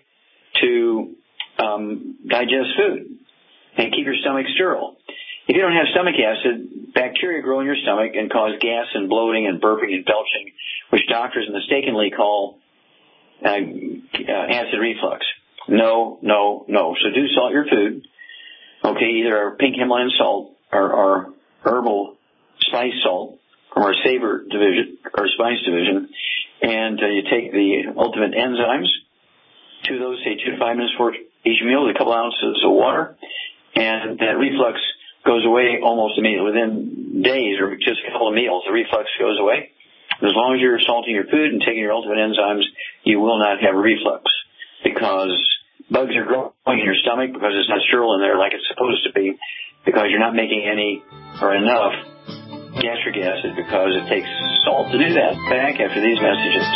to um, digest food and keep your stomach sterile. If you don't have stomach acid, bacteria grow in your stomach and cause gas and bloating and burping and belching, which doctors mistakenly call uh, uh, acid reflux. No, no, no. So do salt your food. Okay, either our pink Himalayan salt or our herbal spice salt from our Savor division, or spice division, and uh, you take the Ultimate Enzymes, two of those, say two to five minutes for each meal with a couple ounces of water. and that reflux goes away almost immediately. Within days or just a couple of meals, the reflux goes away. As long as you're salting your food and taking your ultimate enzymes, you will not have reflux, because bugs are growing in your stomach because it's not sterile in there like it's supposed to be, because you're not making any or enough gastric acid, because it takes salt to do that. Back after these messages.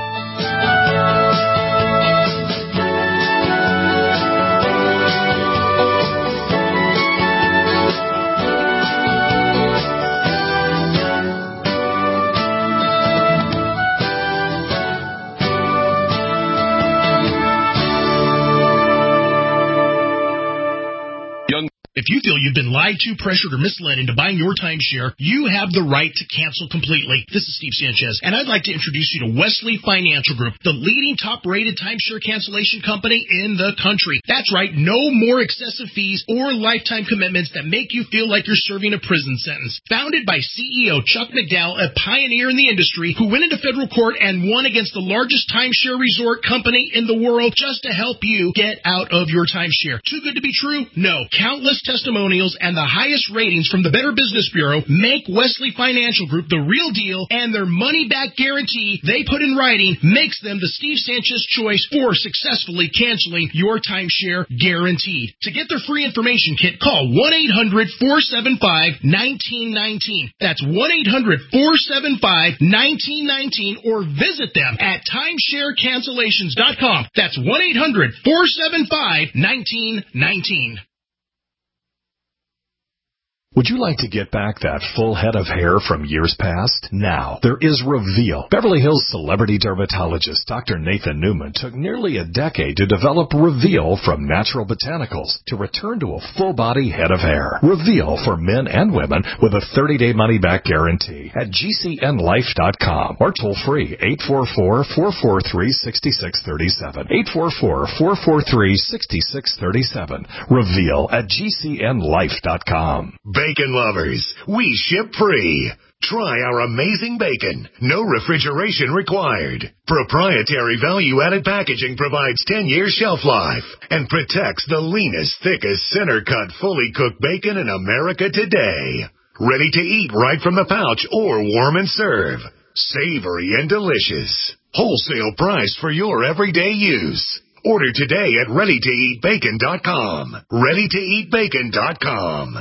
If you feel you've been lied to, pressured, or misled into buying your timeshare, you have the right to cancel completely. This is Steve Sanchez, and I'd like to introduce you to Wesley Financial Group, the leading top-rated timeshare cancellation company in the country. That's right, no more excessive fees or lifetime commitments that make you feel like you're serving a prison sentence. Founded by C E O Chuck McDowell, a pioneer in the industry who went into federal court and won against the largest timeshare resort company in the world just to help you get out of your timeshare. Too good to be true? No. Countless testimonials and the highest ratings from the Better Business Bureau make Wesley Financial Group the real deal, and their money-back guarantee they put in writing makes them the Steve Sanchez choice for successfully canceling your timeshare guaranteed. To get their free information kit, call one eight hundred four seven five one nine one nine. That's one eight hundred four seven five one nine one nine, or visit them at timeshare cancellations dot com. That's one eight hundred four seven five one nine one nine. Would you like to get back that full head of hair from years past? Now, there is Reveal. Beverly Hills celebrity dermatologist Doctor Nathan Newman took nearly a decade to develop Reveal from natural botanicals to return to a full-body head of hair. Reveal for men and women with a thirty-day money-back guarantee at G C N life dot com or toll-free eight four four, four four three, six six three seven. eight four four, four four three, six six three seven. Reveal at G C N life dot com. Bacon lovers, we ship free. Try our amazing bacon. No refrigeration required. Proprietary value-added packaging provides ten years shelf life and protects the leanest, thickest, center-cut, fully cooked bacon in America today. Ready to eat right from the pouch or warm and serve. Savory and delicious. Wholesale price for your everyday use. Order today at ready to eat bacon dot com. ready to eat bacon dot com.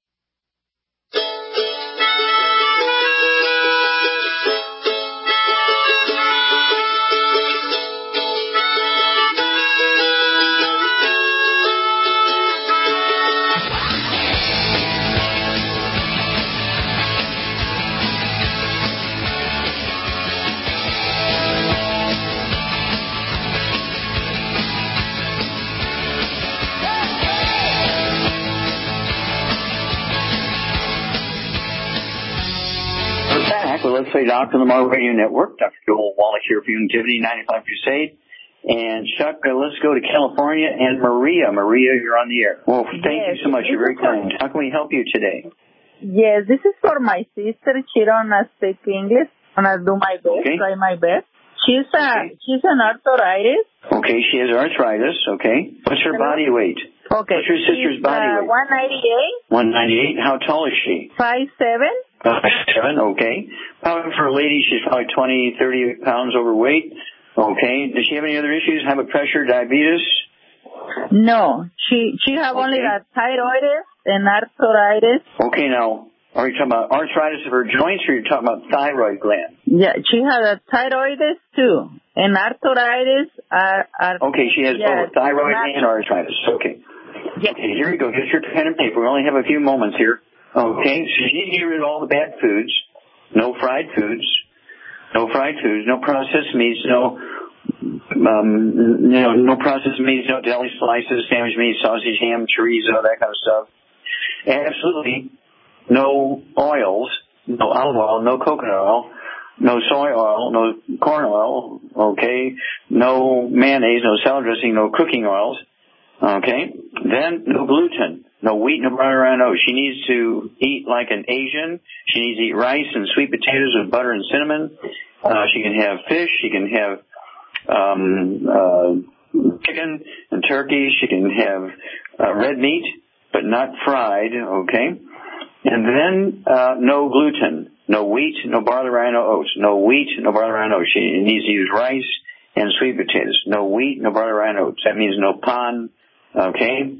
Let's Play Doctor on the Mark Radio Network. Doctor Joel Wallach here for Longevity ninety-five Crusade. And Chuck, uh, let's go to California and Maria. Maria, you're on the air. Well, thank yes, you so much. You're very kind. How can we help you today? Yes, this is for my sister. She don't speak English. I'm gonna do my best. Okay. Try my best. She's a okay. she's an arthritis. Okay, she has arthritis. Okay. What's her Hello? body weight? Okay. What's your sister's she's, body uh, weight? one ninety-eight. one ninety-eight. How tall is she? five seven. Uh, seven, okay. Probably for a lady, she's probably twenty, thirty pounds overweight. Okay. Does she have any other issues? High blood pressure, diabetes? No. She she have okay. only that thyroid and arthritis. Okay, now, are you talking about arthritis of her joints, or are you talking about thyroid gland? Yeah, she has a thyroid too. And arthritis are... are okay, she has yeah, both thyroid not, and arthritis. Okay. Yeah. Okay, here we go. Get your pen and paper. We only have a few moments here. Okay, so you need to get rid of all the bad foods. No fried foods. No fried foods. No processed meats. No, um, you know, no processed meats. No deli slices, sandwich meat, sausage, ham, chorizo, that kind of stuff. Absolutely no oils. No olive oil. No coconut oil. No soy oil. No corn oil. Okay. No mayonnaise. No salad dressing. No cooking oils. Okay. Then no gluten. No wheat, no butter, or no. She needs to eat like an Asian. She needs to eat rice and sweet potatoes with butter and cinnamon. Uh, she can have fish. She can have um, uh, chicken and turkey. She can have uh, red meat. but not fried, okay? And then uh, no gluten, no wheat, no barley, rye, no oats. No wheat, no barley, rye, no oats. She needs to use rice and sweet potatoes. No wheat, no barley, rye, no oats. That means no pan, okay?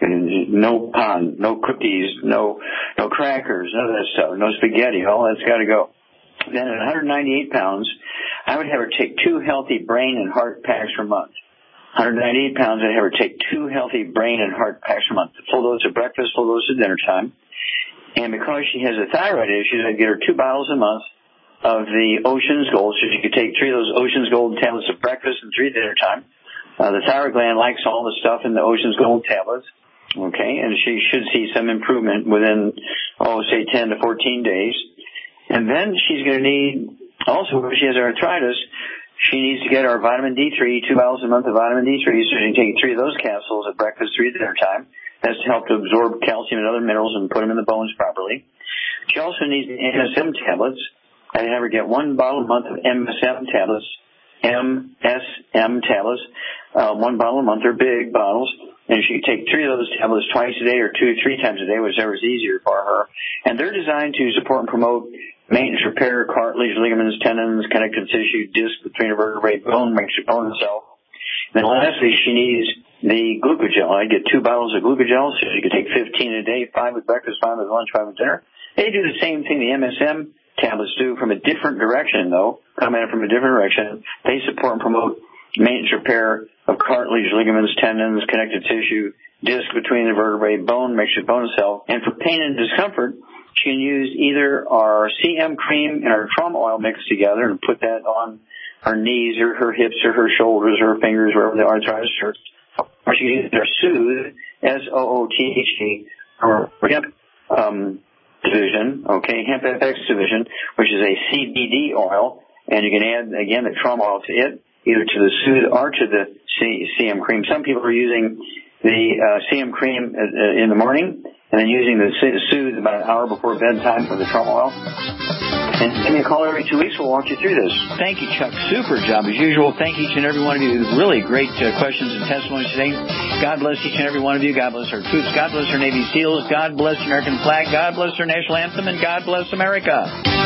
No pan, no cookies, no no crackers, none of that stuff, no spaghetti. All that's got to go. Then at one hundred ninety-eight pounds, I would have her take two healthy brain and heart packs per month. one hundred ninety-eight pounds, I'd have her take two healthy brain and heart packs per month. Full dose at breakfast, full dose at dinner time. And because she has a thyroid issue, I'd get her two bottles a month of the Ocean's Gold. So she could take three of those Ocean's Gold tablets at breakfast and three at dinner time. Uh, the thyroid gland likes all the stuff in the Ocean's Gold tablets. Okay, and she should see some improvement within, oh, say ten to fourteen days. And then she's going to need, also, if she has arthritis, she needs to get our vitamin D three, two bottles a month of vitamin D three, so she can take three of those capsules at breakfast, three at dinner time. That's to help to absorb calcium and other minerals and put them in the bones properly. She also needs the M S M tablets. I'd have her get one bottle a month of M S M tablets, M S M tablets, uh, one bottle a month. They're big bottles. And she can take three of those tablets twice a day or two, three times a day, whichever is easier for her. And they're designed to support and promote maintenance, repair, cartilage, ligaments, tendons, connective tissue, disc between a vertebrae, bone, makes your bone itself. And then lastly, she needs the glucogel. I get two bottles of glucogel, so she can take fifteen a day, five with breakfast, five with lunch, five with dinner. They do the same thing the M S M tablets do from a different direction, though, come at it from a different direction. They support and promote maintenance, repair of cartilage, ligaments, tendons, connective tissue, disc between the vertebrae, bone, makes your bone itself. And for pain and discomfort, she can use either our C M cream and our trauma oil mixed together and put that on her knees or her hips or her shoulders or her fingers, wherever the arthritis hurts. Or she can use our Soothe, S O O T H E, or hemp um, division, okay, hemp F X division, which is a C B D oil, and you can add, again, the trauma oil to it, either to the Soothe or to the C- CM cream. Some people are using the uh, C M cream uh, in the morning and then using the Soothe about an hour before bedtime for the trauma oil. And give me a call every two weeks. We'll walk you through this. Thank you, Chuck. Super job as usual. Thank each and every one of you. Really great uh, questions and testimonies today. God bless each and every one of you. God bless our troops. God bless our Navy SEALs. God bless the American flag. God bless our national anthem. And God bless America.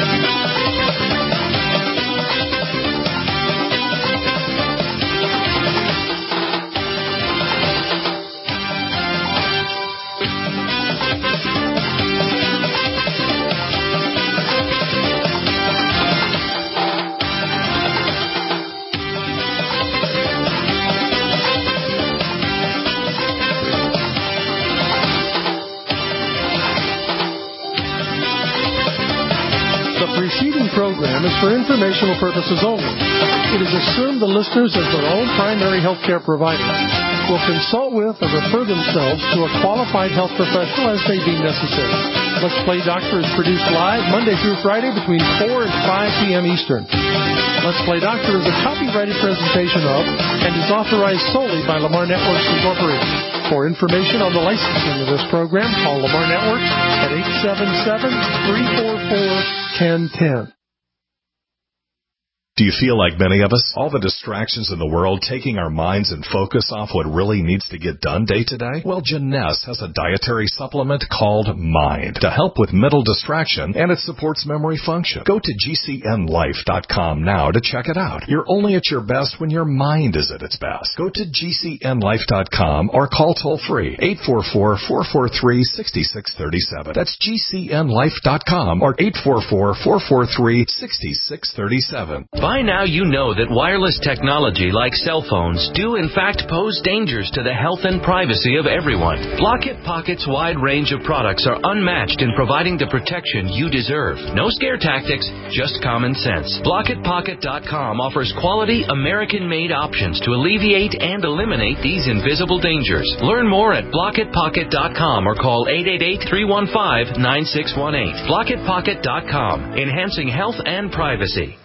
Program is for informational purposes only. It is assumed the listeners, as their own primary health care provider, will consult with or refer themselves to a qualified health professional as may be necessary. Let's Play Doctor is produced live Monday through Friday between four and five p.m. Eastern. Let's Play Doctor is a copyrighted presentation of and is authorized solely by Lamar Networks Incorporated. For information on the licensing of this program, call Lamar Networks at eight seven seven, three four four, one zero one zero. Do you feel like many of us? All the distractions in the world taking our minds and focus off what really needs to get done day to day? Well, Jeunesse has a dietary supplement called Mind to help with mental distraction, and it supports memory function. Go to G C N life dot com now to check it out. You're only at your best when your mind is at its best. Go to G C N life dot com or call toll-free eight four four, four four three, six six three seven. That's G C N life dot com or eight four four, four four three, six six three seven. By now you know that wireless technology like cell phones do in fact pose dangers to the health and privacy of everyone. Blockit Pocket's wide range of products are unmatched in providing the protection you deserve. No scare tactics, just common sense. Blockit Pocket dot com offers quality American-made options to alleviate and eliminate these invisible dangers. Learn more at Blockit Pocket dot com or call eight eight eight, three one five, nine six one eight. Blockit Pocket dot com, enhancing health and privacy.